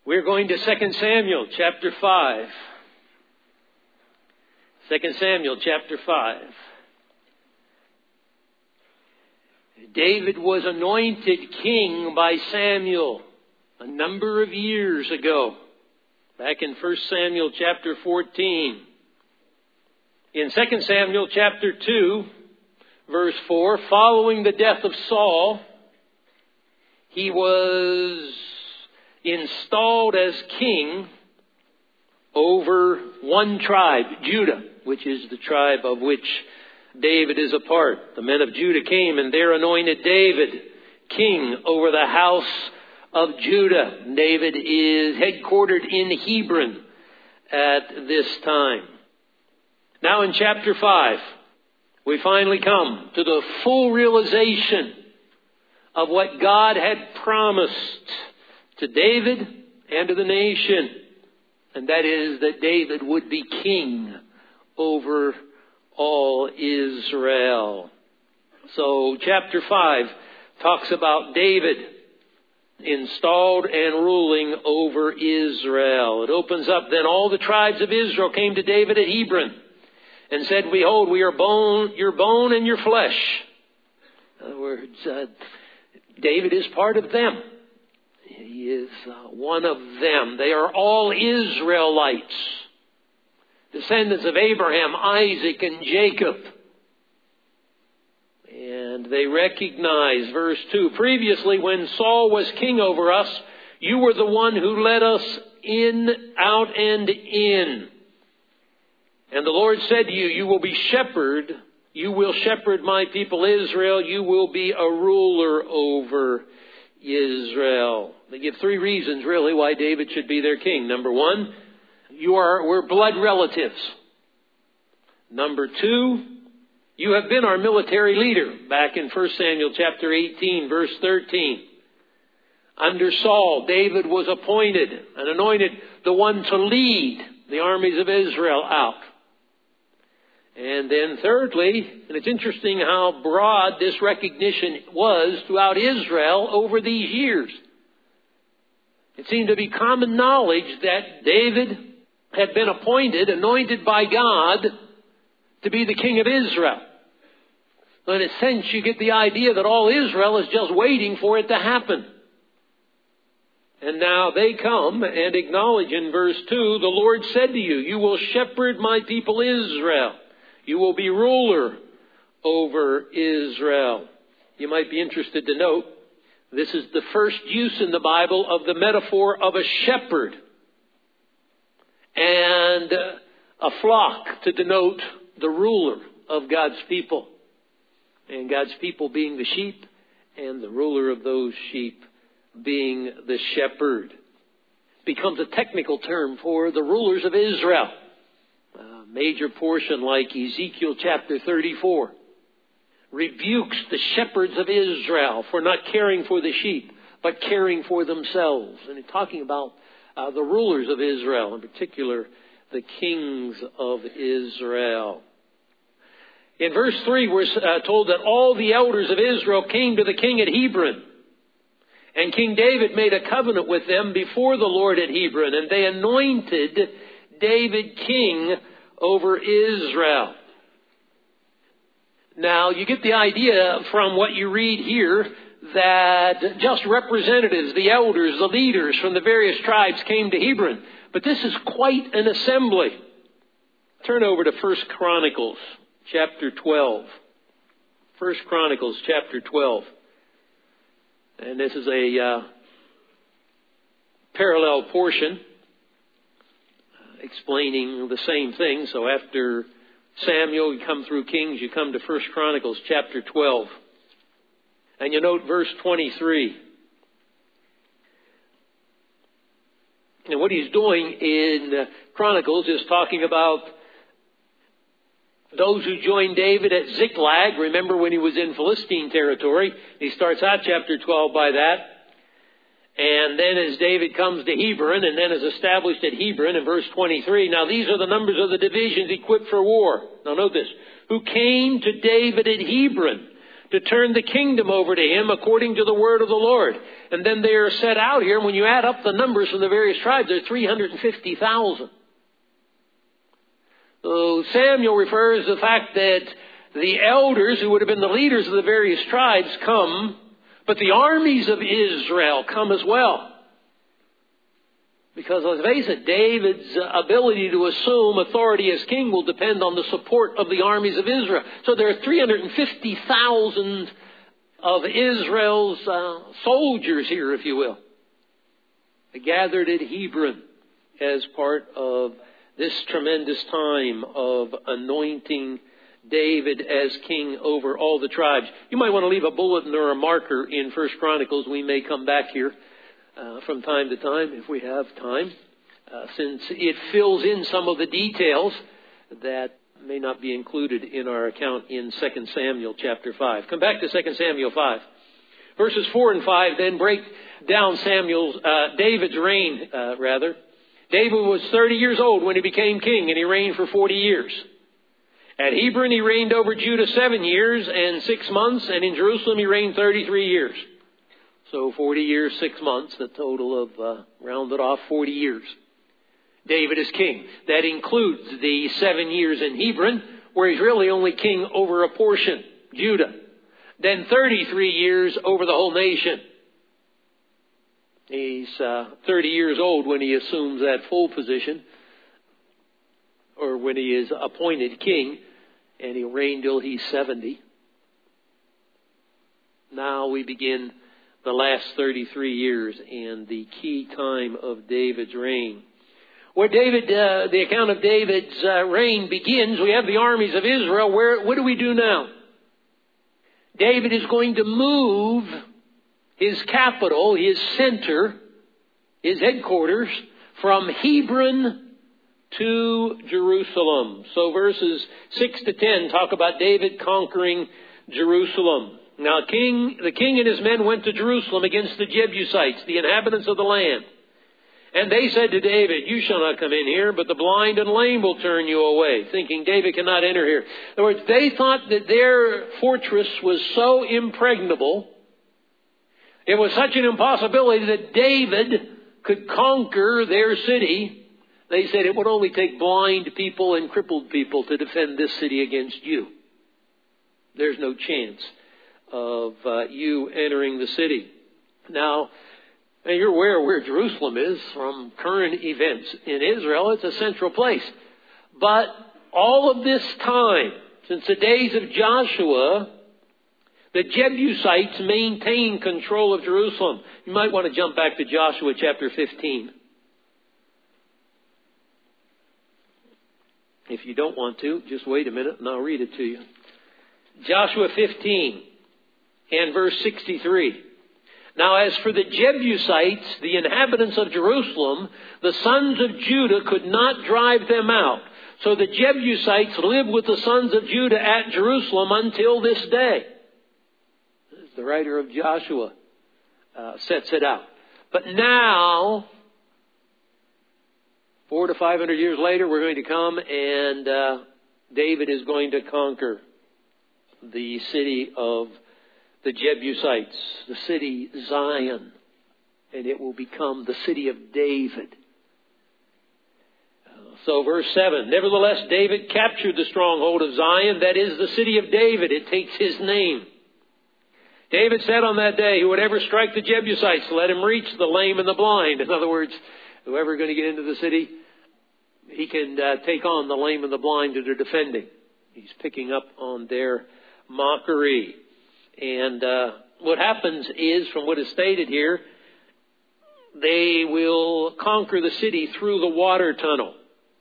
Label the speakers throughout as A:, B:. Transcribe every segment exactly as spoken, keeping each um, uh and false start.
A: We're going to Second Samuel chapter five. Second Samuel chapter five. David was anointed king by Samuel a number of years ago, back in First Samuel chapter fourteen. In Second Samuel chapter two, verse four, following the death of Saul, he was installed as king over one tribe, Judah, which is the tribe of which David is a part. The men of Judah came and there anointed David king over the house of Judah. David is headquartered in Hebron at this time. Now in chapter five, we finally come to the full realization of what God had promised to David and to the nation. And that is that David would be king over all Israel. So chapter five talks about David installed and ruling over Israel. It opens up, then all the tribes of Israel came to David at Hebron and said, behold, we are bone, your bone and your flesh. In other words, uh, David is part of them. He is uh, one of them. They are all Israelites, descendants of Abraham, Isaac, and Jacob. And they recognize, verse two, previously when Saul was king over us, you were the one who led us in, out, and in. And the Lord said to you, you will be shepherd. You will shepherd my people Israel. You will be a ruler over Israel. They give three reasons, really, why David should be their king. Number one, you are, we're blood relatives. Number two, you have been our military leader. Back in First Samuel chapter eighteen, verse thirteen. Under Saul, David was appointed and anointed the one to lead the armies of Israel out. And then thirdly, and it's interesting how broad this recognition was throughout Israel over these years. It seemed to be common knowledge that David had been appointed, anointed by God, to be the king of Israel. So in a sense, you get the idea that all Israel is just waiting for it to happen. And now they come and acknowledge in verse two, the Lord said to you, you will shepherd my people Israel. You will be ruler over Israel. You might be interested to note, this is the first use in the Bible of the metaphor of a shepherd and a flock to denote the ruler of God's people. And God's people being the sheep and the ruler of those sheep being the shepherd. Becomes a technical term for the rulers of Israel. A major portion like Ezekiel chapter thirty-four rebukes the shepherds of Israel for not caring for the sheep, but caring for themselves. And he's talking about uh, the rulers of Israel, in particular the kings of Israel. In verse three, we're uh, told that all the elders of Israel came to the king at Hebron. And King David made a covenant with them before the Lord at Hebron. And they anointed David king over Israel. Now, you get the idea from what you read here that just representatives, the elders, the leaders from the various tribes came to Hebron. But this is quite an assembly. Turn over to First Chronicles chapter twelve. First Chronicles chapter twelve. And this is a uh, parallel portion uh, explaining the same thing. So after Samuel, you come through Kings, you come to First Chronicles chapter twelve. And you note verse twenty-three. And what he's doing in uh, Chronicles is talking about those who joined David at Ziklag. Remember when he was in Philistine territory. He starts out chapter twelve by that. And then as David comes to Hebron and then is established at Hebron in verse twenty-three. Now these are the numbers of the divisions equipped for war. Now note this. Who came to David at Hebron to turn the kingdom over to him according to the word of the Lord. And then they are set out here. And when you add up the numbers from the various tribes, there are three hundred fifty thousand. So Samuel refers to the fact that the elders, who would have been the leaders of the various tribes, come, but the armies of Israel come as well. Because let's face it, David's ability to assume authority as king will depend on the support of the armies of Israel. So there are three hundred fifty thousand of Israel's uh, soldiers here, if you will, gathered at Hebron as part of this tremendous time of anointing David as king over all the tribes. You might want to leave a bulletin or a marker in First Chronicles. We may come back here uh, from time to time if we have time, uh, since it fills in some of the details that may not be included in our account in Second Samuel chapter five. Come back to Second Samuel five. Verses four and five then break down Samuel's, uh, David's reign, uh, rather. David was thirty years old when he became king, and he reigned for forty years. At Hebron, he reigned over Judah seven years and six months, and in Jerusalem, he reigned thirty-three years. So forty years, six months, a total of, uh, rounded off, forty years. David is king. That includes the seven years in Hebron, where he's really only king over a portion, Judah. Then thirty-three years over the whole nation. He's uh, thirty years old when he assumes that full position, or when he is appointed king, and he'll reign till he's seventy. Now we begin the last thirty-three years and the key time of David's reign. Where David, uh, the account of David's uh, reign begins, we have the armies of Israel. Where, what do we do now? David is going to move his capital, his center, his headquarters, from Hebron to Jerusalem. So verses six to ten talk about David conquering Jerusalem. Now king, the king and his men went to Jerusalem against the Jebusites, the inhabitants of the land. And they said to David, "You shall not come in here, but the blind and lame will turn you away," thinking David cannot enter here. In other words, they thought that their fortress was so impregnable, it was such an impossibility that David could conquer their city. They said it would only take blind people and crippled people to defend this city against you. There's no chance of uh, you entering the city. Now, and you're aware where Jerusalem is from current events in Israel. It's a central place. But all of this time, since the days of Joshua, the Jebusites maintain control of Jerusalem. You might want to jump back to Joshua chapter fifteen. If you don't want to, just wait a minute and I'll read it to you. Joshua fifteen and verse sixty-three. "Now as for the Jebusites, the inhabitants of Jerusalem, the sons of Judah could not drive them out. So the Jebusites live with the sons of Judah at Jerusalem until this day." The writer of Joshua uh, sets it out. But now, four to five hundred years later, we're going to come and uh, David is going to conquer the city of the Jebusites, the city Zion, and it will become the city of David. Uh, so verse seven, "Nevertheless, David captured the stronghold of Zion, that is the city of David." It takes his name. "David said on that day, whoever strike the Jebusites, let him reach the lame and the blind." In other words, whoever is going to get into the city, he can uh, take on the lame and the blind that are defending. He's picking up on their mockery. And uh, what happens is, from what is stated here, they will conquer the city through the water tunnel.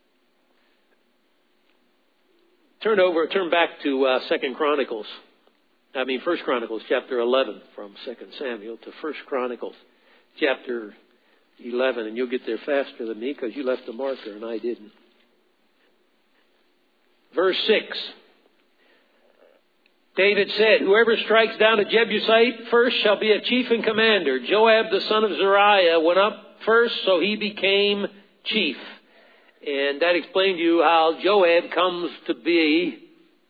A: Turn over, turn back to uh, Second Chronicles. I mean, First Chronicles chapter eleven from Second Samuel to First Chronicles chapter eleven, and you'll get there faster than me because you left a marker and I didn't. Verse six. David said, "Whoever strikes down a Jebusite first shall be a chief and commander. Joab the son of Zeruiah went up first, so he became chief." And that explained to you how Joab comes to be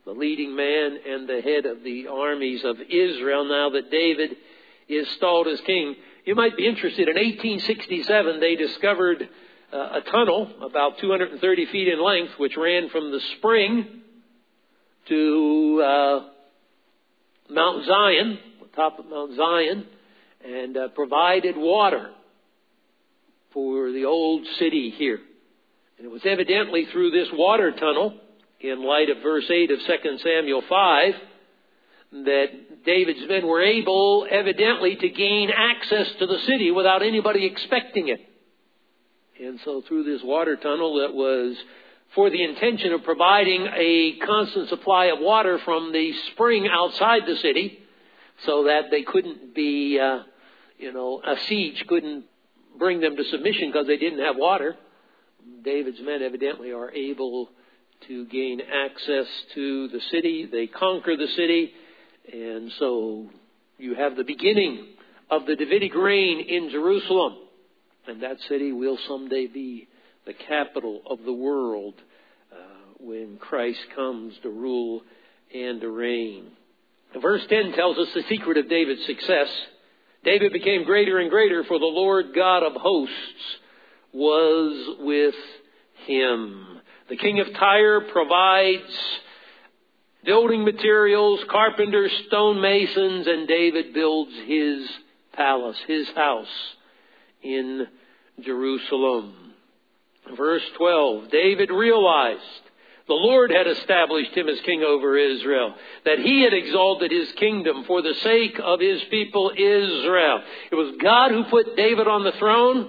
A: the leading man and the head of the armies of Israel, now that David is installed as king. You might be interested. In eighteen sixty-seven, they discovered uh, a tunnel about two hundred thirty feet in length, which ran from the spring to uh, Mount Zion, the top of Mount Zion, and uh, provided water for the old city here. And it was evidently through this water tunnel, in light of verse eight of Second Samuel five, that David's men were able, evidently, to gain access to the city without anybody expecting it. And so through this water tunnel that was for the intention of providing a constant supply of water from the spring outside the city, so that they couldn't be, uh, you know, a siege couldn't bring them to submission because they didn't have water. David's men evidently are able to gain access to the city. They conquer the city. And so you have the beginning of the Davidic reign in Jerusalem. And that city will someday be the capital of the world uh, when Christ comes to rule and to reign. Verse ten tells us the secret of David's success. David became greater and greater, for the Lord God of hosts was with him. The king of Tyre provides building materials, carpenters, stonemasons, and David builds his palace, his house in Jerusalem. Verse twelve, David realized the Lord had established him as king over Israel, that he had exalted his kingdom for the sake of his people Israel. It was God who put David on the throne,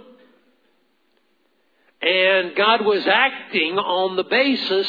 A: and God was acting on the basis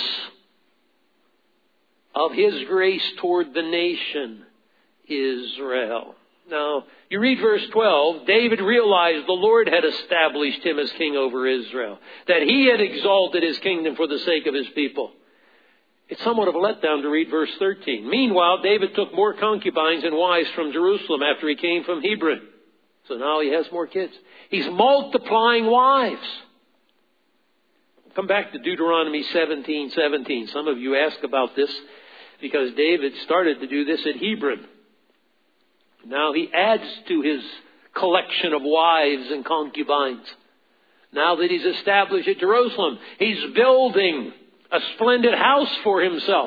A: of his grace toward the nation Israel. Now, you read verse twelve, David realized the Lord had established him as king over Israel, that he had exalted his kingdom for the sake of his people. It's somewhat of a letdown to read verse thirteen. Meanwhile, David took more concubines and wives from Jerusalem after he came from Hebron. So now he has more kids. He's multiplying wives. Come back to Deuteronomy seventeen seventeen. Some of you ask about this because David started to do this at Hebron. Now he adds to his collection of wives and concubines. Now that he's established at Jerusalem, he's building a splendid house for himself.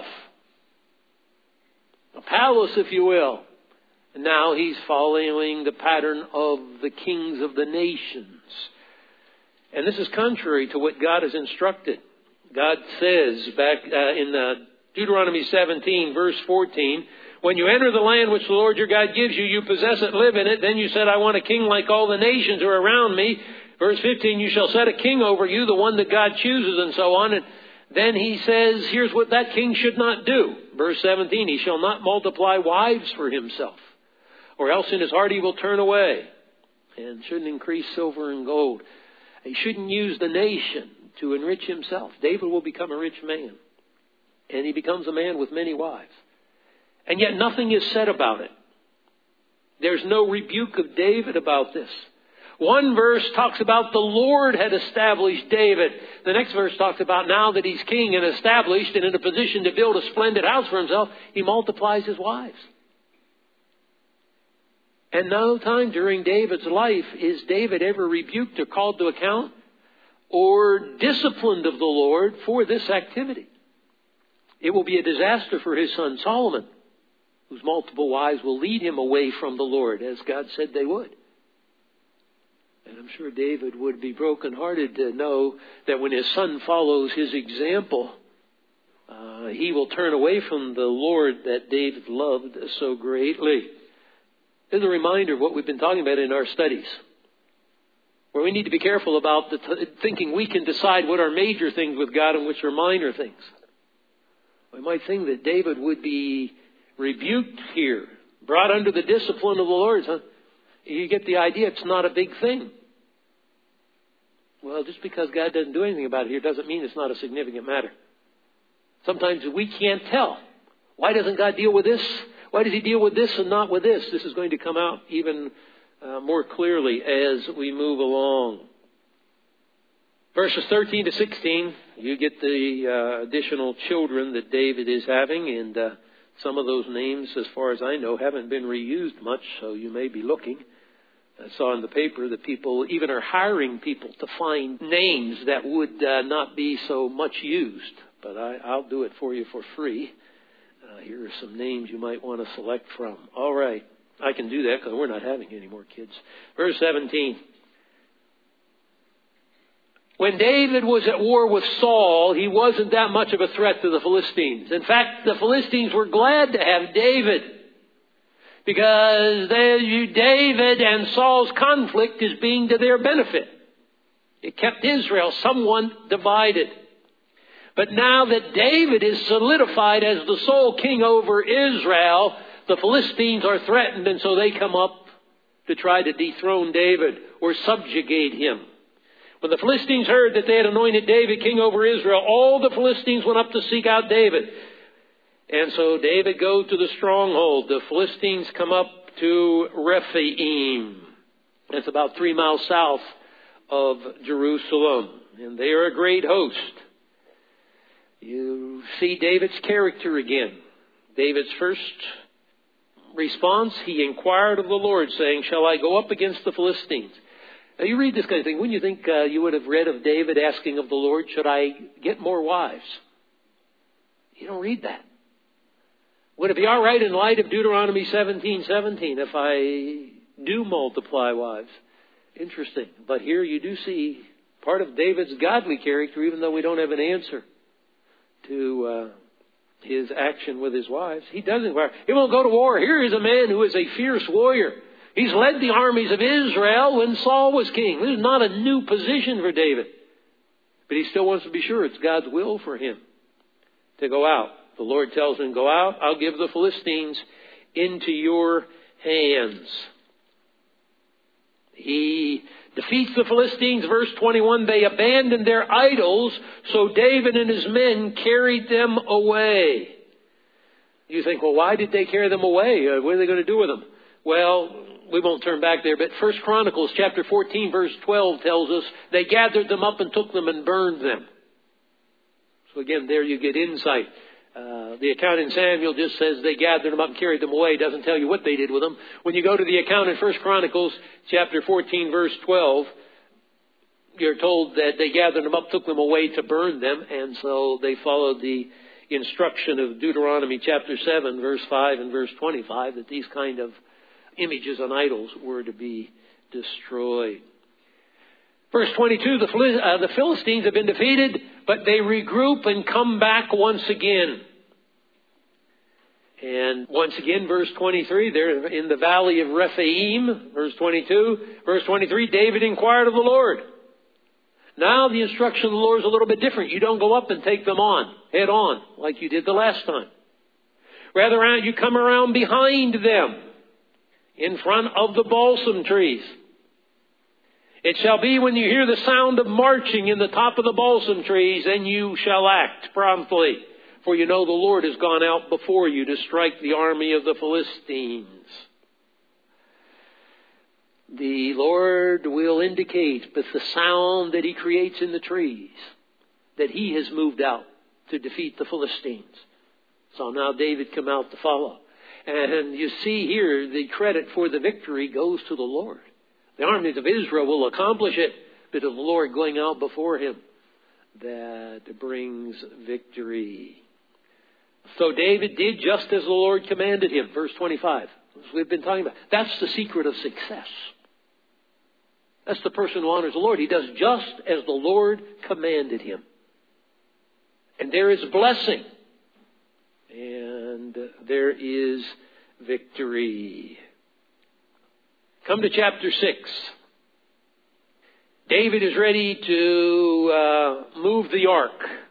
A: A palace, if you will. And now he's following the pattern of the kings of the nations. And this is contrary to what God has instructed. God says back uh, in uh, Deuteronomy seventeen, verse fourteen, when you enter the land which the Lord your God gives you, you possess it, live in it. Then you said, I want a king like all the nations who are around me. Verse fifteen, you shall set a king over you, the one that God chooses, and so on. And then he says, here's what that king should not do. Verse seventeen, he shall not multiply wives for himself, or else in his heart he will turn away, and shouldn't increase silver and gold. He shouldn't use the nation to enrich himself. David will become a rich man, and he becomes a man with many wives. And yet nothing is said about it. There's no rebuke of David about this. One verse talks about the Lord had established David. The next verse talks about now that he's king and established and in a position to build a splendid house for himself, he multiplies his wives. And no time during David's life is David ever rebuked or called to account or disciplined of the Lord for this activity. It will be a disaster for his son Solomon, whose multiple wives will lead him away from the Lord, as God said they would. And I'm sure David would be brokenhearted to know that when his son follows his example, uh, he will turn away from the Lord that David loved so greatly. This is a reminder of what we've been talking about in our studies, where we need to be careful about the t- thinking we can decide what are major things with God and which are minor things. We might think that David would be rebuked here, brought under the discipline of the Lord. Huh? You get the idea it's not a big thing. Well, just because God doesn't do anything about it here doesn't mean it's not a significant matter. Sometimes we can't tell. Why doesn't God deal with this? Why does he deal with this and not with this? This is going to come out even uh, more clearly as we move along. Verses thirteen to sixteen, you get the uh, additional children that David is having, and uh, some of those names, as far as I know, haven't been reused much, so you may be looking. I saw in the paper that people even are hiring people to find names that would uh, not be so much used. But I, I'll do it for you for free. Uh, here are some names you might want to select from. All right. I can do that because we're not having any more kids. Verse seventeen. When David was at war with Saul, he wasn't that much of a threat to the Philistines. In fact, the Philistines were glad to have David, because they, David and Saul's conflict is being to their benefit. It kept Israel somewhat divided. But now that David is solidified as the sole king over Israel, the Philistines are threatened, and so they come up to try to dethrone David or subjugate him. When the Philistines heard that they had anointed David king over Israel, all the Philistines went up to seek out David. And so David goes to the stronghold. The Philistines come up to Rephaim. That's about three miles south of Jerusalem. And they are a great host. You see David's character again. David's first response, he inquired of the Lord, saying, "Shall I go up against the Philistines?" Now, you read this kind of thing. Wouldn't you think uh, you would have read of David asking of the Lord, "Should I get more wives?" You don't read that. Would it be all right in light of Deuteronomy seventeen seventeen if I do multiply wives? Interesting. But here you do see part of David's godly character, even though we don't have an answer to uh, his action with his wives. He does inquire. He won't go to war. Here is a man who is a fierce warrior. He's led the armies of Israel when Saul was king. This is not a new position for David. But he still wants to be sure it's God's will for him to go out. The Lord tells him, "Go out. I'll give the Philistines into your hands." He defeats the Philistines. Verse twenty-one, they abandoned their idols, so David and his men carried them away. You think, well, why did they carry them away? Uh, what are they going to do with them? Well, we won't turn back there, but First Chronicles chapter fourteen, verse twelve tells us they gathered them up and took them and burned them. So again, there you get insight. Uh, the account in Samuel just says they gathered them up and carried them away. It doesn't tell you what they did with them. When you go to the account in First Chronicles chapter fourteen, verse twelve, you're told that they gathered them up, took them away to burn them, and so they followed the instruction of Deuteronomy chapter seven, verse five and verse twenty-five, that these kind of images and idols were to be destroyed. Verse twenty-two, the, Phil- uh, the Philistines have been defeated, but they regroup and come back once again. And once again, verse twenty-three, they're in the valley of Rephaim. Verse twenty-two, verse twenty-three, David inquired of the Lord. Now the instruction of the Lord is a little bit different. You don't go up and take them on, head on, like you did the last time. Rather, you come around behind them, in front of the balsam trees. It shall be when you hear the sound of marching in the top of the balsam trees, then you shall act promptly. For you know the Lord has gone out before you to strike the army of the Philistines. The Lord will indicate with the sound that He creates in the trees that He has moved out to defeat the Philistines. So now David come out to follow. And you see here the credit for the victory goes to the Lord. The armies of Israel will accomplish it, but of the Lord going out before him that brings victory. So David did just as the Lord commanded him. Verse twenty-five, as we've been talking about. That's the secret of success. That's the person who honors the Lord. He does just as the Lord commanded him. And there is blessing. And there is victory. Come to chapter six. David is ready to uh, move the ark.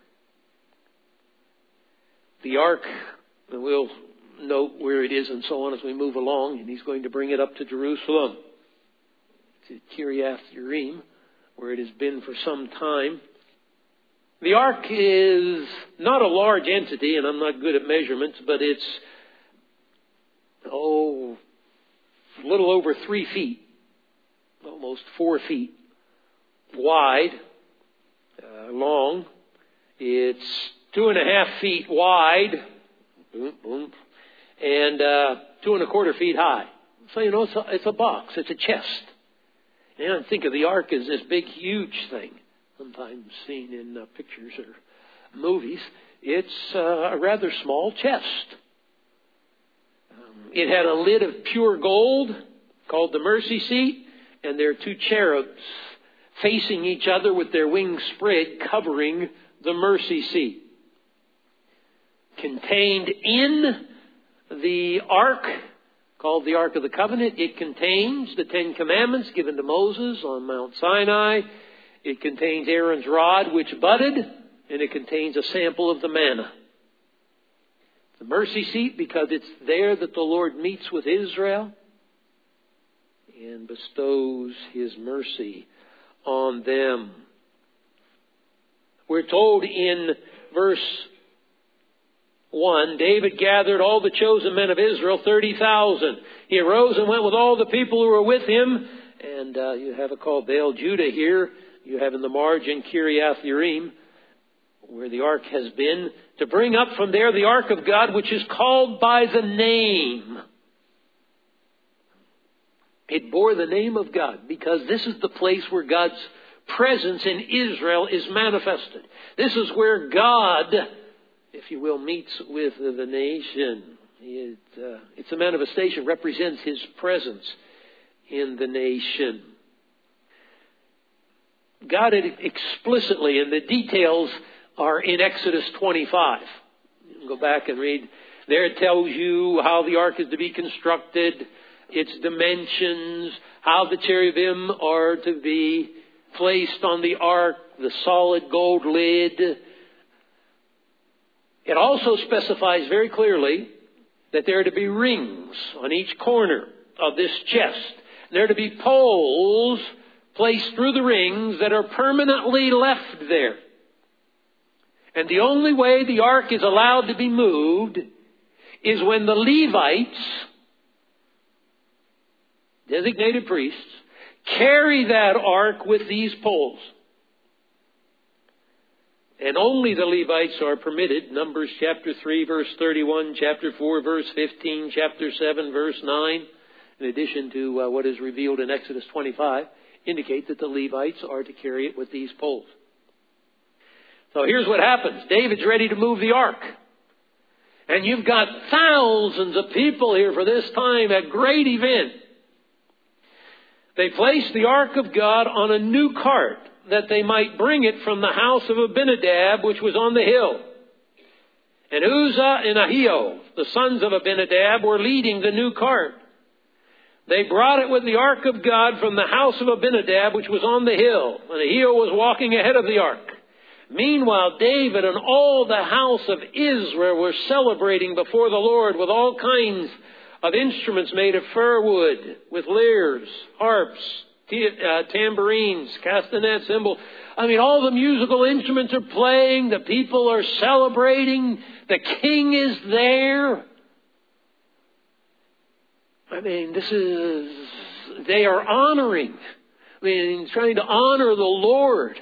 A: The ark, and we'll note where it is and so on as we move along, and he's going to bring it up to Jerusalem, to Kiriath Yearim, where it has been for some time. The ark is not a large entity, and I'm not good at measurements, but it's, oh, a little over three feet, almost four feet wide, long. It's two and a half feet wide, and uh, two and a quarter feet high. So, you know, it's a, it's a box. It's a chest. And I think of the ark as this big, huge thing, sometimes seen in uh, pictures or movies. It's uh, a rather small chest. Um, it had a lid of pure gold called the mercy seat, and there are two cherubs facing each other with their wings spread, covering the mercy seat. Contained in the ark, called the Ark of the Covenant, it contains the Ten Commandments given to Moses on Mount Sinai. It contains Aaron's rod which budded, and it contains a sample of the manna. The mercy seat, because it's there that the Lord meets with Israel and bestows His mercy on them. We're told in verse one, David gathered all the chosen men of Israel, thirty thousand. He arose and went with all the people who were with him. And uh, you have it called Baal Judah here. You have in the margin Kiriath Yearim, where the ark has been, to bring up from there the ark of God, which is called by the name. It bore the name of God because this is the place where God's presence in Israel is manifested. This is where God, if you will, meets with the nation. It, uh, it's a manifestation, represents His presence in the nation. God had explicitly, and the details are in Exodus twenty-five. You can go back and read. There it tells you how the ark is to be constructed, its dimensions, how the cherubim are to be placed on the ark, the solid gold lid. It also specifies very clearly that there are to be rings on each corner of this chest. There are to be poles placed through the rings that are permanently left there. And the only way the ark is allowed to be moved is when the Levites, designated priests, carry that ark with these poles. And only the Levites are permitted. Numbers chapter three, verse thirty-one, chapter four, verse fifteen, chapter seven, verse nine, in addition to uh, what is revealed in Exodus twenty-five, indicate that the Levites are to carry it with these poles. So here's what happens. David's ready to move the ark. And you've got thousands of people here for this time, a great event. They place the ark of God on a new cart that they might bring it from the house of Abinadab, which was on the hill. And Uzzah and Ahio, the sons of Abinadab, were leading the new cart. They brought it with the ark of God from the house of Abinadab, which was on the hill. And Ahio was walking ahead of the ark. Meanwhile, David and all the house of Israel were celebrating before the Lord with all kinds of instruments made of fir wood, with lyres, harps, t- uh, tambourines, castanets, cymbals. I mean, all the musical instruments are playing. The people are celebrating. The king is there. I mean, this is, they are honoring. I mean, trying to honor the Lord.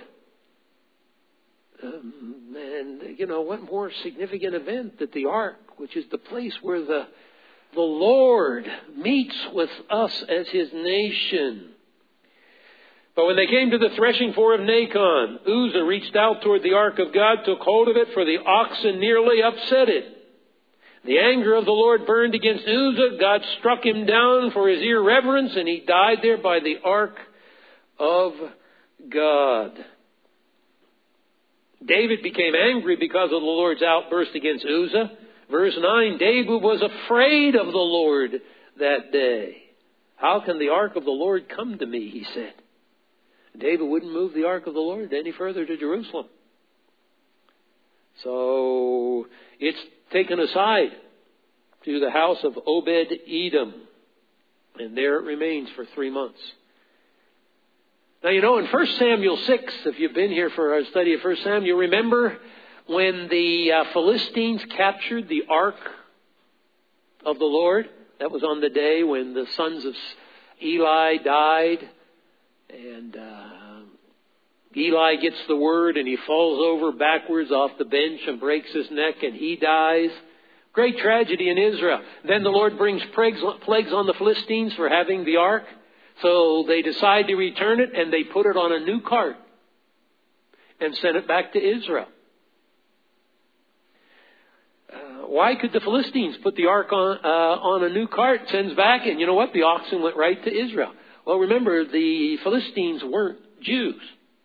A: Um, and, you know, what more significant event that the ark, which is the place where the, the Lord meets with us as His nation. But when they came to the threshing floor of Nacon, Uzzah reached out toward the ark of God, took hold of it, for the oxen nearly upset it. The anger of the Lord burned against Uzzah. God struck him down for his irreverence, and he died there by the ark of God. David became angry because of the Lord's outburst against Uzzah. Verse nine, David was afraid of the Lord that day. How can the ark of the Lord come to me, he said. David wouldn't move the ark of the Lord any further to Jerusalem. So it's taken aside to the house of Obed-Edom. And there it remains for three months. Now, you know, in First Samuel six, if you've been here for our study of First Samuel, remember when the uh, Philistines captured the ark of the Lord? That was on the day when the sons of Eli died. And uh, Eli gets the word and he falls over backwards off the bench and breaks his neck and he dies. Great tragedy in Israel. Then the Lord brings plagues on the Philistines for having the ark. So they decide to return it and they put it on a new cart and sent it back to Israel. Uh, why could the Philistines put the ark on, uh, on a new cart, sends back, and you know what? The oxen went right to Israel. Well, remember, the Philistines weren't Jews.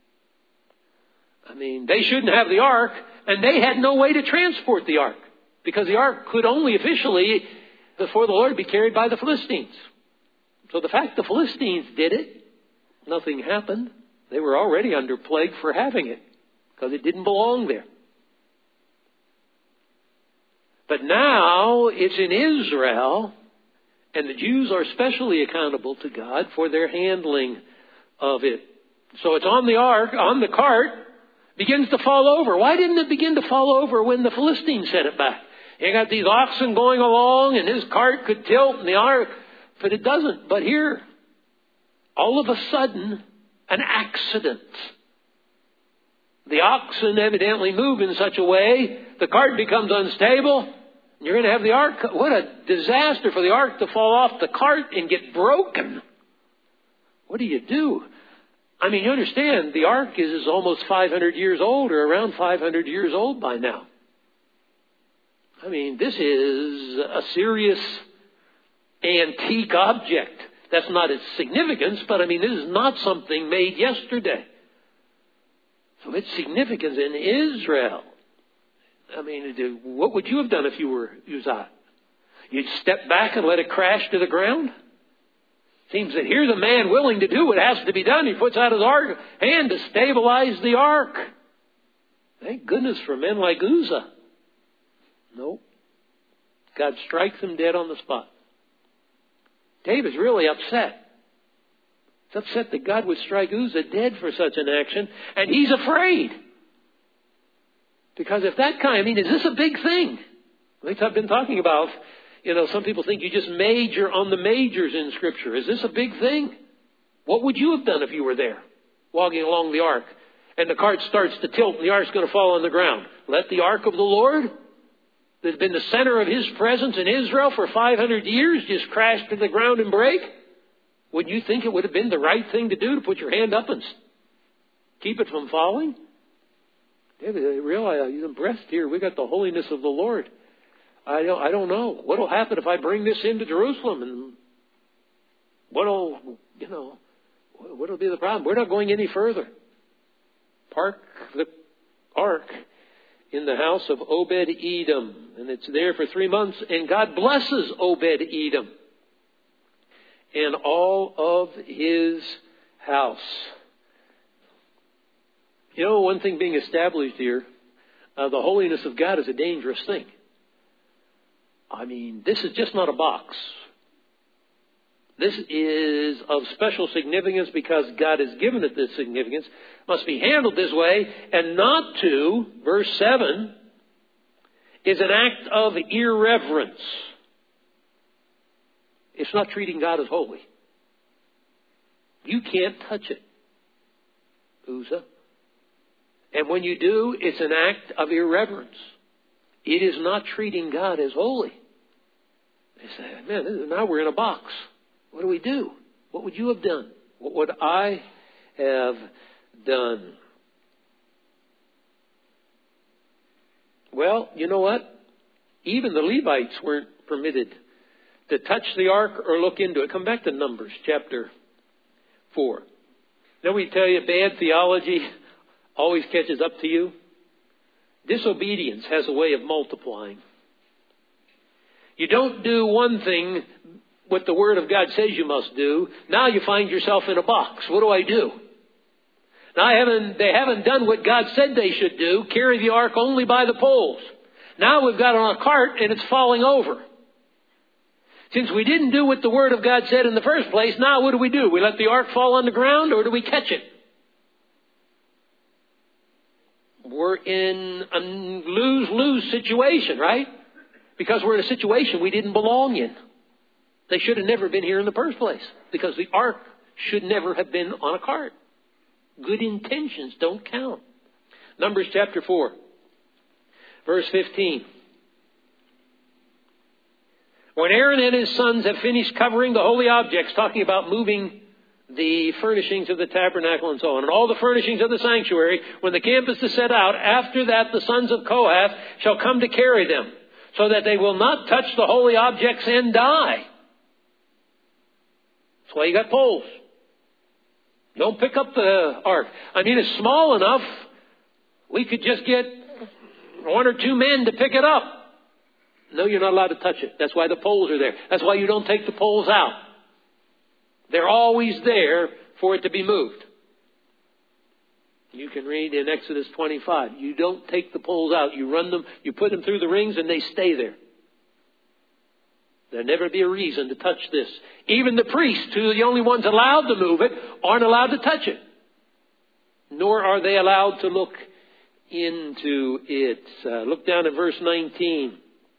A: I mean, they shouldn't have the ark, and they had no way to transport the ark, because the ark could only officially, before the Lord, be carried by the Philistines. So the fact the Philistines did it, nothing happened. They were already under plague for having it, because it didn't belong there. But now it's in Israel, and the Jews are specially accountable to God for their handling of it. So it's on the ark, on the cart, begins to fall over. Why didn't it begin to fall over when the Philistines sent it back? You got these oxen going along, and his cart could tilt, and the ark, but it doesn't. But here, all of a sudden, an accident. The oxen evidently move in such a way, the cart becomes unstable, and you're going to have the ark. What a disaster for the ark to fall off the cart and get broken. What do you do? I mean, you understand, the ark is almost five hundred years old, or around five hundred years old by now. I mean, this is a serious antique object. That's not its significance, but I mean, this is not something made yesterday. So its significance in Israel. I mean, what would you have done if you were Uzziah? You'd step back and let it crash to the ground? Seems that here's a man willing to do what has to be done. He puts out his ark hand to stabilize the ark. Thank goodness for men like Uzzah. Nope. God strikes him dead on the spot. David's really upset. He's upset that God would strike Uzzah dead for such an action, and he's afraid. Because if that kind, I mean, is this a big thing? At least I've been talking about, you know, some people think you just major on the majors in Scripture. Is this a big thing? What would you have done if you were there, walking along the ark, and the cart starts to tilt and the ark's going to fall on the ground? Let the ark of the Lord, that's been the center of His presence in Israel for five hundred years, just crash to the ground and break? Would you think it would have been the right thing to do, to put your hand up and keep it from falling? David, I realize he's impressed here. We got the holiness of the Lord. I don't, I don't know. What will happen if I bring this into Jerusalem? And what'll, you know, what'll be the problem? We're not going any further. Park the ark in the house of Obed-Edom. And it's there for three months. And God blesses Obed-Edom and all of his house. You know, one thing being established here, uh, the holiness of God is a dangerous thing. I mean, this is just not a box. This is of special significance because God has given it this significance. Must be handled this way, and not to, verse seven, is an act of irreverence. It's not treating God as holy. You can't touch it, Uzzah. And when you do, it's an act of irreverence. It is not treating God as holy. They say, man, this is, now we're in a box. What do we do? What would you have done? What would I have done? Well, you know what? Even the Levites weren't permitted to touch the ark or look into it. Come back to Numbers chapter four. Then we tell you bad theology always catches up to you. Disobedience has a way of multiplying. You don't do one thing what the Word of God says you must do. Now you find yourself in a box. What do I do? Now I haven't, they haven't done what God said they should do, carry the ark only by the poles. Now we've got it on a cart and it's falling over. Since we didn't do what the Word of God said in the first place, now what do we do? We let the ark fall on the ground, or do we catch it? We're in a lose-lose situation, right? Because we're in a situation we didn't belong in. They should have never been here in the first place, because the ark should never have been on a cart. Good intentions don't count. Numbers chapter four, verse fifteen. When Aaron and his sons have finished covering the holy objects, talking about moving the furnishings of the tabernacle and so on, and all the furnishings of the sanctuary, when the camp is to set out, after that the sons of Kohath shall come to carry them, so that they will not touch the holy objects and die. That's why you got poles. Don't pick up the ark. I mean, it's small enough, we could just get one or two men to pick it up. No, you're not allowed to touch it. That's why the poles are there. That's why you don't take the poles out. They're always there for it to be moved. You can read in Exodus twenty-five. You don't take the poles out. You run them, you put them through the rings, and they stay there. There'll never be a reason to touch this. Even the priests, who are the only ones allowed to move it, aren't allowed to touch it. Nor are they allowed to look into it. Uh, look down at verse nineteen.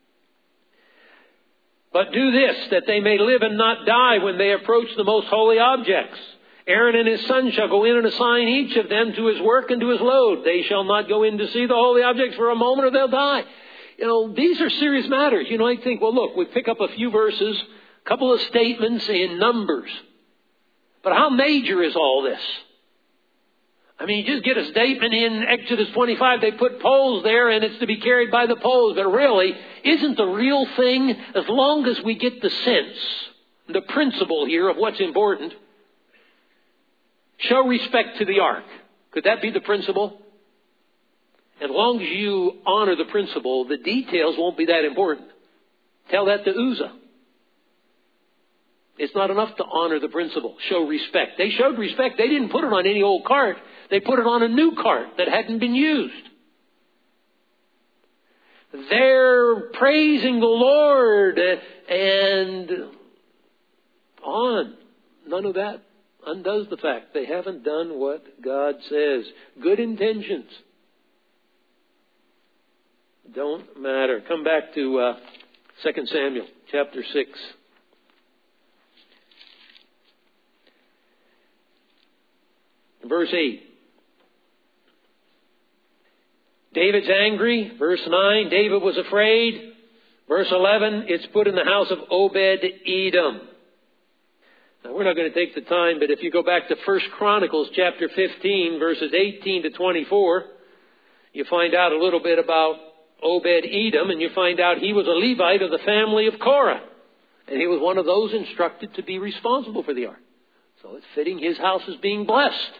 A: But do this, that they may live and not die when they approach the most holy objects. Aaron and his sons shall go in and assign each of them to his work and to his load. They shall not go in to see the holy objects for a moment, or they'll die. You know, these are serious matters. You know, I think, well, look, we pick up a few verses, a couple of statements in Numbers. But how major is all this? I mean, you just get a statement in Exodus twenty-five, they put poles there and it's to be carried by the poles. But really, isn't the real thing, as long as we get the sense, the principle here of what's important, show respect to the ark. Could that be the principle? As long as you honor the principle, the details won't be that important. Tell that to Uzzah. It's not enough to honor the principle, show respect. They showed respect. They didn't put it on any old cart. They put it on a new cart that hadn't been used. They're praising the Lord and on. None of that undoes the fact they haven't done what God says. Good intentions don't matter. Come back to uh, Second Samuel chapter six. Verse eight. David's angry. Verse nine. David was afraid. Verse eleven. It's put in the house of Obed-Edom. Now, we're not going to take the time, but if you go back to First Chronicles chapter fifteen, verses eighteen to twenty-four, you find out a little bit about Obed-Edom, and you find out he was a Levite of the family of Korah. And he was one of those instructed to be responsible for the ark. So it's fitting his house is being blessed.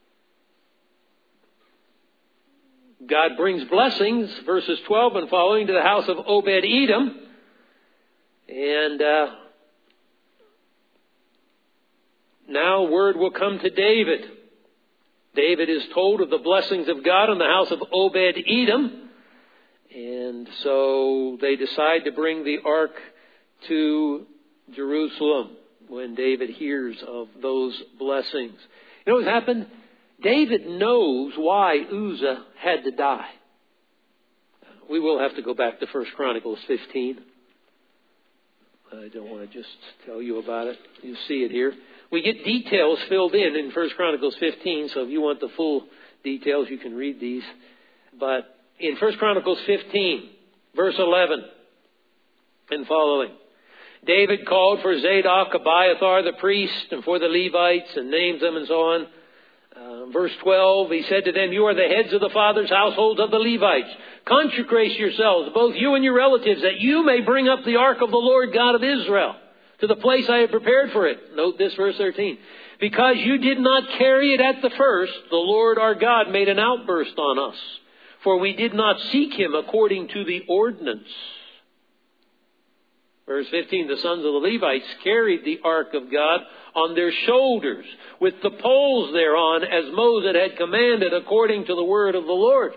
A: God brings blessings, verses twelve and following, to the house of Obed-Edom. And uh, now word will come to David. David is told of the blessings of God in the house of Obed-Edom. And so they decide to bring the ark to Jerusalem when David hears of those blessings. You know what happened? David knows why Uzzah had to die. We will have to go back to First Chronicles fifteen. I don't want to just tell you about it. You see it here. We get details filled in in First Chronicles fifteen, so if you want the full details, you can read these. But in First Chronicles fifteen, verse eleven and following, David called for Zadok, Abiathar the priest, and for the Levites, and named them and so on. Uh, verse twelve, he said to them, you are the heads of the fathers' households of the Levites. Consecrate yourselves, both you and your relatives, that you may bring up the ark of the Lord God of Israel to the place I have prepared for it. Note this, verse thirteen. Because you did not carry it at the first, the Lord our God made an outburst on us. For we did not seek him according to the ordinance. Verse fifteen, the sons of the Levites carried the ark of God on their shoulders, with the poles thereon, as Moses had commanded according to the word of the Lord.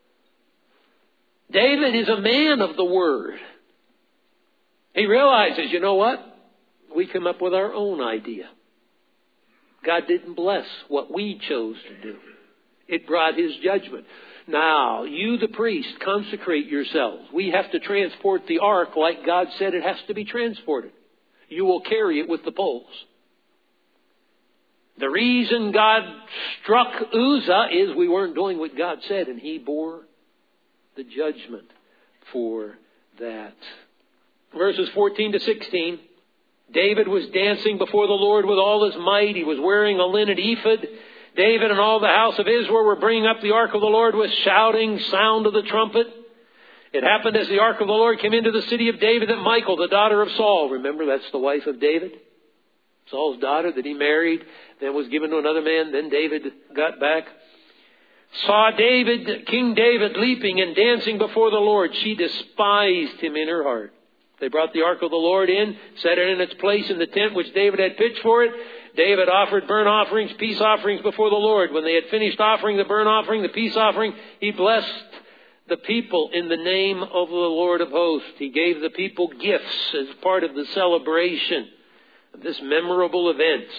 A: David is a man of the word. He realizes, you know what? We come up with our own idea. God didn't bless what we chose to do. It brought his judgment. Now, you the priest, consecrate yourselves. We have to transport the ark like God said it has to be transported. You will carry it with the poles. The reason God struck Uzzah is we weren't doing what God said, and he bore the judgment for that. Verses fourteen to sixteen. David was dancing before the Lord with all his might. He was wearing a linen ephod. David and all the house of Israel were bringing up the ark of the Lord with shouting, sound of the trumpet. It happened as the ark of the Lord came into the city of David that Michal, the daughter of Saul, remember that's the wife of David, Saul's daughter that he married, then was given to another man, then David got back, saw David, King David, leaping and dancing before the Lord. She despised him in her heart. They brought the ark of the Lord in, set it in its place in the tent which David had pitched for it. David offered burnt offerings, peace offerings before the Lord. When they had finished offering the burnt offering, the peace offering, he blessed the people in the name of the Lord of hosts. He gave the people gifts as part of the celebration of this memorable event.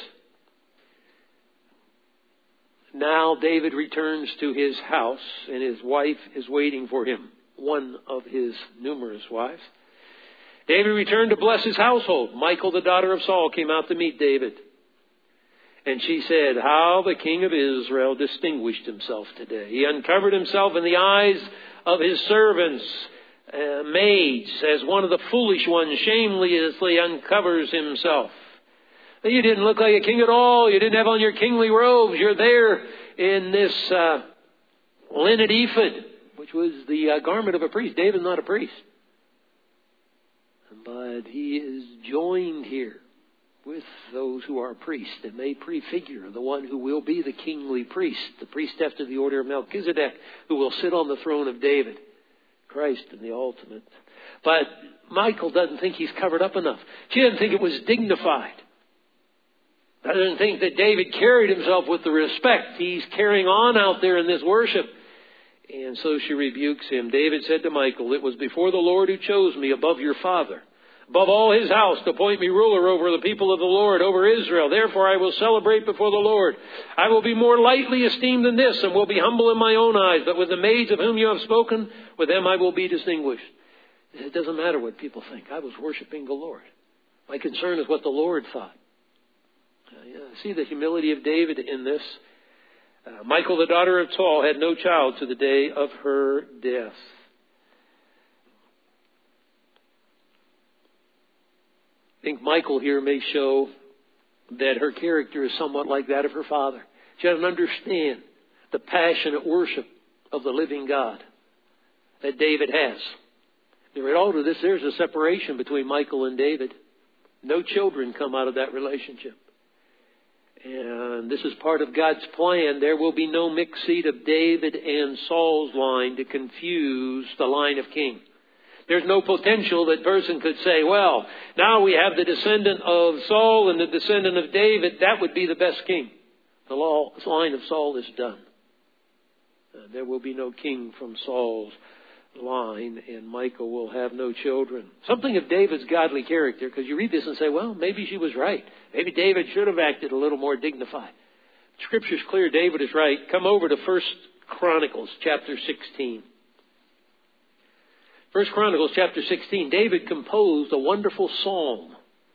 A: Now David returns to his house, and his wife is waiting for him, one of his numerous wives. David returned to bless his household. Michal, the daughter of Saul, came out to meet David. And she said, how the king of Israel distinguished himself today. He uncovered himself in the eyes of his servants, uh, maids, as one of the foolish ones shamelessly uncovers himself. You didn't look like a king at all. You didn't have on your kingly robes. You're there in this uh, linen ephod, which was the uh, garment of a priest. David's not a priest. But he is joined here with those who are priests, and they prefigure the one who will be the kingly priest, the priest after the order of Melchizedek, who will sit on the throne of David, Christ in the ultimate. But Michal doesn't think he's covered up enough. She doesn't think it was dignified. Doesn't think that David carried himself with the respect he's carrying on out there in this worship. And so she rebukes him. David said to Michal, it was before the Lord who chose me above your father, above all his house, to appoint me ruler over the people of the Lord, over Israel. Therefore I will celebrate before the Lord. I will be more lightly esteemed than this, and will be humble in my own eyes. But with the maids of whom you have spoken, with them I will be distinguished. It doesn't matter what people think. I was worshiping the Lord. My concern is what the Lord thought. Uh, yeah, see the humility of David in this. Uh, Michal, the daughter of Saul, had no child to the day of her death. I think Michal here may show that her character is somewhat like that of her father. She doesn't understand the passionate worship of the living God that David has. You read all of this, there's a separation between Michal and David. No children come out of that relationship. And this is part of God's plan. There will be no mixed seed of David and Saul's line to confuse the line of king. There's no potential that person could say, well, now we have the descendant of Saul and the descendant of David. That would be the best king. The line of Saul is done. Uh, there will be no king from Saul's line, and Michal will have no children. Something of David's godly character, because you read this and say, well, maybe she was right. Maybe David should have acted a little more dignified. Scripture's clear, David is right. Come over to First Chronicles chapter sixteen. First Chronicles chapter sixteen, David composed a wonderful psalm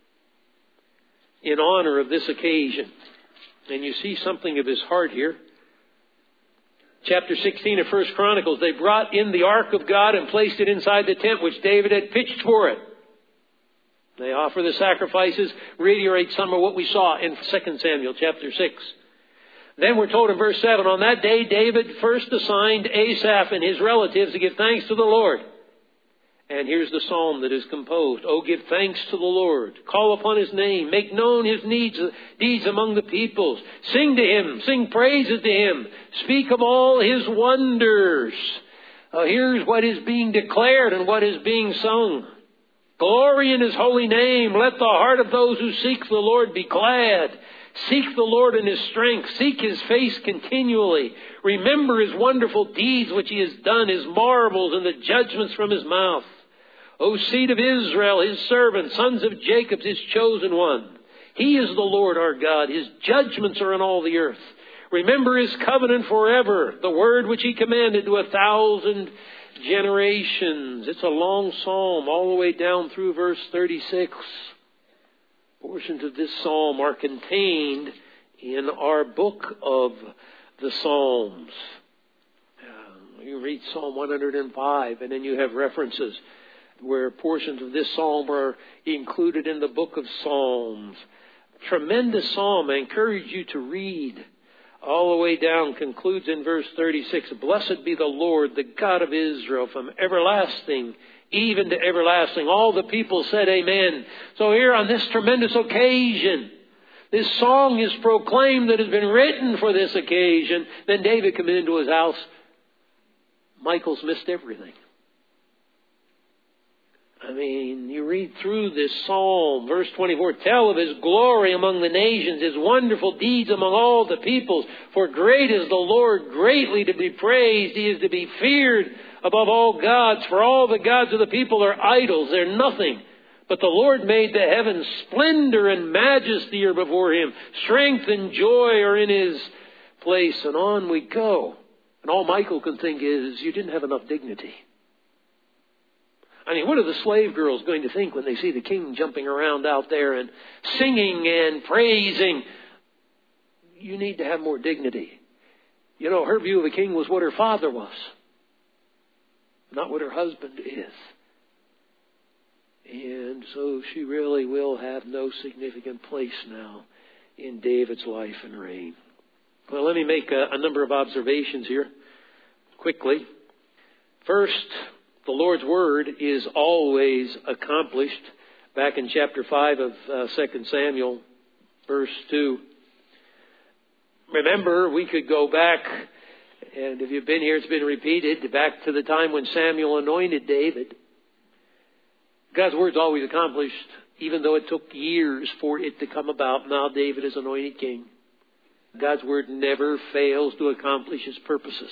A: in honor of this occasion. And you see something of his heart here. Chapter sixteen of First Chronicles, they brought in the ark of God and placed it inside the tent which David had pitched for it. They offer the sacrifices, reiterate some of what we saw in Second Samuel chapter six. Then we're told in verse seven, on that day David first assigned Asaph and his relatives to give thanks to the Lord. And here's the psalm that is composed. Oh, give thanks to the Lord. Call upon his name. Make known his needs, deeds among the peoples. Sing to him. Sing praises to him. Speak of all his wonders. Uh, here's what is being declared and what is being sung. Glory in his holy name. Let the heart of those who seek the Lord be glad. Seek the Lord in his strength. Seek his face continually. Remember his wonderful deeds which he has done, his marvels and the judgments from his mouth. O seed of Israel, his servant, sons of Jacob, his chosen one. He is the Lord our God. His judgments are in all the earth. Remember his covenant forever, the word which he commanded to a thousand generations. It's a long psalm all the way down through verse thirty-six. Portions of this psalm are contained in our book of the Psalms. Uh, you read Psalm one hundred five, and then you have references where portions of this psalm are included in the book of Psalms. Tremendous psalm. I encourage you to read all the way down. Concludes in verse thirty-six. Blessed be the Lord, the God of Israel, from everlasting even to everlasting. All the people said amen. So here on this tremendous occasion, this song is proclaimed that has been written for this occasion. Then David came into his house. Michael's missed everything. I mean, you read through this psalm, verse twenty-four, tell of His glory among the nations, His wonderful deeds among all the peoples. For great is the Lord, greatly to be praised. He is to be feared above all gods. For all the gods of the people are idols. They're nothing. But the Lord made the heavens. Splendor and majesty are before Him. Strength and joy are in His place. And on we go. And all Michael can think is, you didn't have enough dignity. I mean, what are the slave girls going to think when they see the king jumping around out there and singing and praising? You need to have more dignity. You know, her view of a king was what her father was, not what her husband is. And so she really will have no significant place now in David's life and reign. Well, let me make a, a number of observations here quickly. First, the Lord's Word is always accomplished. Back in chapter five of uh, Second Samuel, verse two. Remember, we could go back, and if you've been here, it's been repeated, back to the time when Samuel anointed David. God's Word's always accomplished, even though it took years for it to come about. Now David is anointed king. God's Word never fails to accomplish His purposes.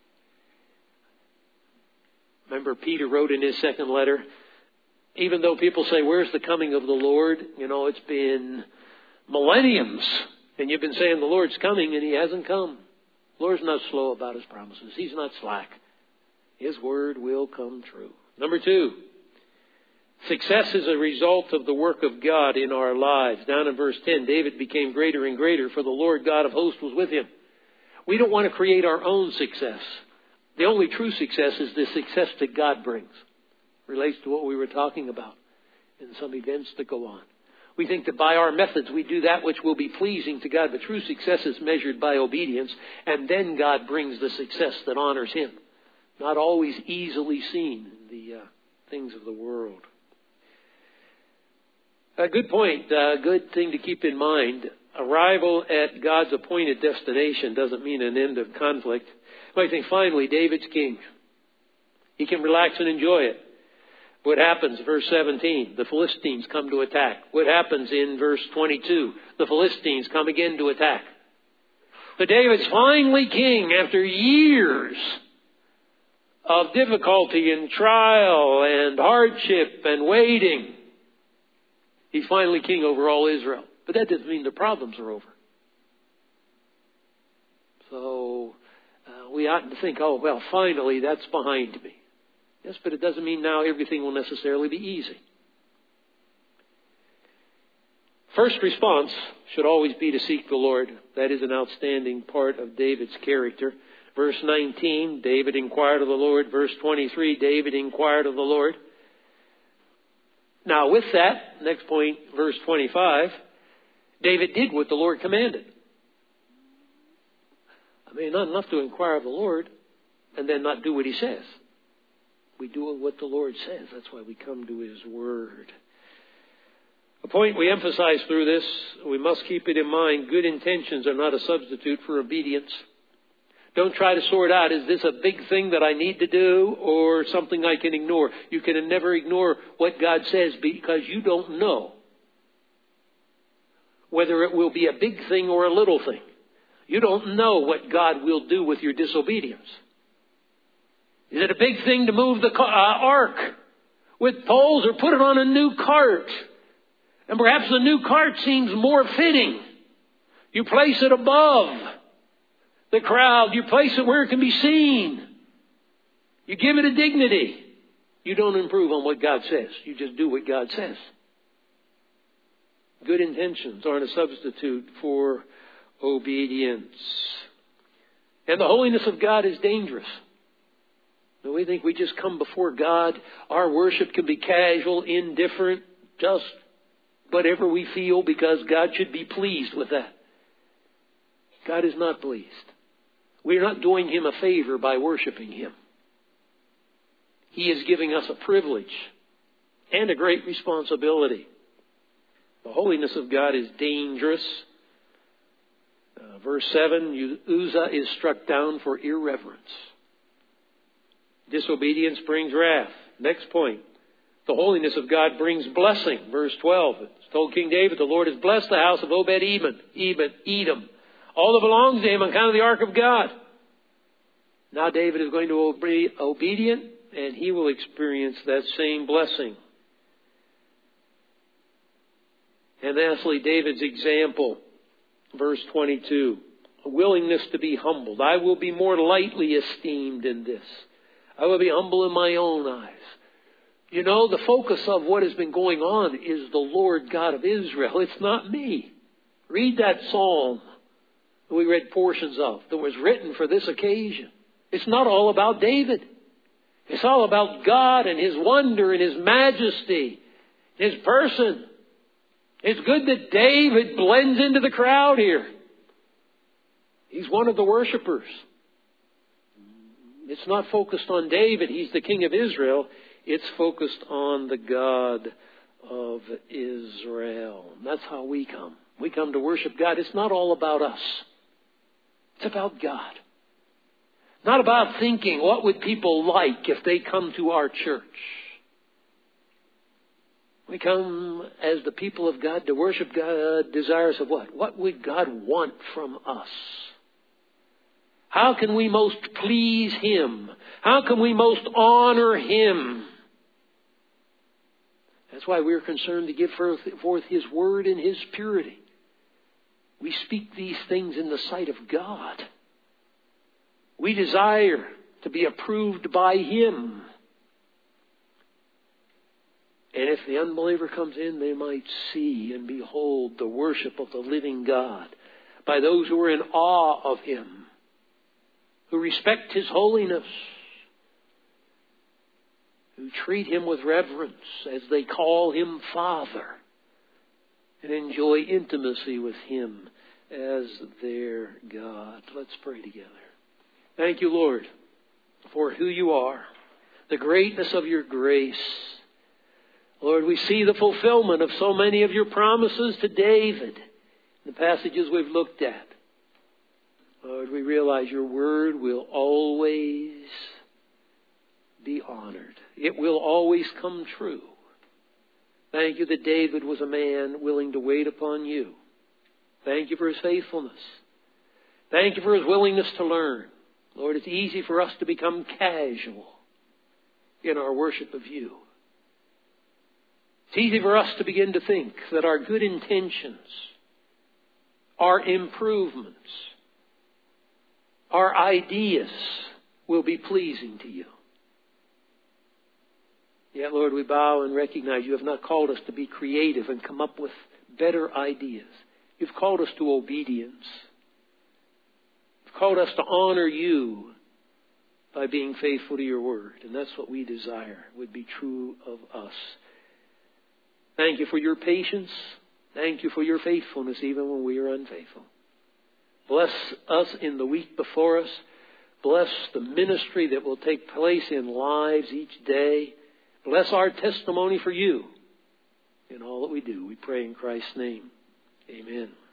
A: Remember, Peter wrote in his second letter, even though people say, where's the coming of the Lord? You know, it's been millenniums, and you've been saying the Lord's coming, and He hasn't come. The Lord's not slow about His promises. He's not slack. His Word will come true. Number two, success is a result of the work of God in our lives. Down in verse ten, David became greater and greater, for the Lord God of hosts was with him. We don't want to create our own success. The only true success is the success that God brings. Relates to what we were talking about in some events that go on. We think that by our methods we do that which will be pleasing to God, but true success is measured by obedience, and then God brings the success that honors Him. Not always easily seen in the uh, things of the world. A good point, a good thing to keep in mind. Arrival at God's appointed destination doesn't mean an end of conflict. I think finally, David's king. He can relax and enjoy it. What happens, verse seventeen, the Philistines come to attack. What happens in verse twenty-two? The Philistines come again to attack. So David's finally king after years of difficulty and trial and hardship and waiting. He's finally king over all Israel. But that doesn't mean the problems are over. So uh, we ought to think, oh, well, finally that's behind me. Yes, but it doesn't mean now everything will necessarily be easy. First response should always be to seek the Lord. That is an outstanding part of David's character. Verse nineteen, David inquired of the Lord. Verse twenty-three, David inquired of the Lord. Now with that, next point, verse twenty-five, David did what the Lord commanded. I mean, not enough to inquire of the Lord and then not do what He says. We do what the Lord says. That's why we come to His Word. A point we emphasize through this, we must keep it in mind, good intentions are not a substitute for obedience. Don't try to sort out, is this a big thing that I need to do or something I can ignore? You can never ignore what God says because you don't know whether it will be a big thing or a little thing. You don't know what God will do with your disobedience. Is it a big thing to move the uh, ark with poles or put it on a new cart? And perhaps the new cart seems more fitting. You place it above the crowd. You place it where it can be seen. You give it a dignity. You don't improve on what God says. You just do what God says. Good intentions aren't a substitute for obedience. And the holiness of God is dangerous. So we think we just come before God. Our worship can be casual, indifferent, just whatever we feel, because God should be pleased with that. God is not pleased. We are not doing Him a favor by worshiping Him. He is giving us a privilege and a great responsibility. The holiness of God is dangerous. Uh, verse seven, Uzzah is struck down for irreverence. Disobedience brings wrath. Next point. The holiness of God brings blessing. Verse twelve. It's told King David, the Lord has blessed the house of Obed-Edom, Edom, all that belongs to him on account of the ark of God. Now David is going to be obedient, and he will experience that same blessing. And lastly, David's example. Verse twenty-two. A willingness to be humbled. I will be more lightly esteemed in this. I will be humble in my own eyes. You know, the focus of what has been going on is the Lord God of Israel. It's not me. Read that psalm that we read portions of that was written for this occasion. It's not all about David. It's all about God and His wonder and His majesty, His person. It's good that David blends into the crowd here. He's one of the worshipers. It's not focused on David. He's the king of Israel. It's focused on the God of Israel. That's how we come. We come to worship God. It's not all about us. It's about God. Not about thinking, what would people like if they come to our church? We come as the people of God to worship God, desirous of what? What would God want from us? How can we most please Him? How can we most honor Him? That's why we're concerned to give forth His word in His purity. We speak these things in the sight of God. We desire to be approved by Him. And if the unbeliever comes in, they might see and behold the worship of the living God by those who are in awe of Him, who respect His holiness, who treat Him with reverence as they call Him Father, and enjoy intimacy with Him as their God. Let's pray together. Thank you, Lord, for who You are, the greatness of Your grace. Lord, we see the fulfillment of so many of Your promises to David, the passages we've looked at. Lord, we realize Your word will always be honored. It will always come true. Thank You that David was a man willing to wait upon You. Thank You for his faithfulness. Thank You for his willingness to learn. Lord, it's easy for us to become casual in our worship of You. It's easy for us to begin to think that our good intentions, our improvements, our ideas will be pleasing to You. Yet, Lord, we bow and recognize You have not called us to be creative and come up with better ideas. You've called us to obedience. You've called us to honor You by being faithful to Your word. And that's what we desire would be true of us. Thank You for Your patience. Thank You for Your faithfulness even when we are unfaithful. Bless us in the week before us. Bless the ministry that will take place in lives each day. Bless our testimony for You in all that we do. We pray in Christ's name. Amen.